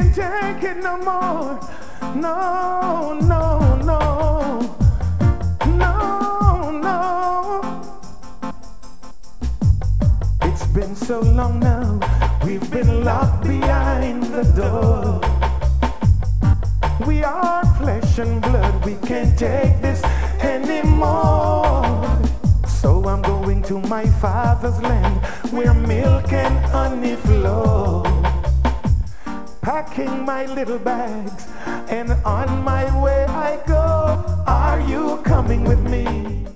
can't take it no more. No, no, no. No, no. It's been so long now, we've been locked behind the door. We are flesh and blood, we can't take this anymore. So I'm going to my father's land, where milk and honey flow. Packing my little bags, and on my way I go. Are you coming with me?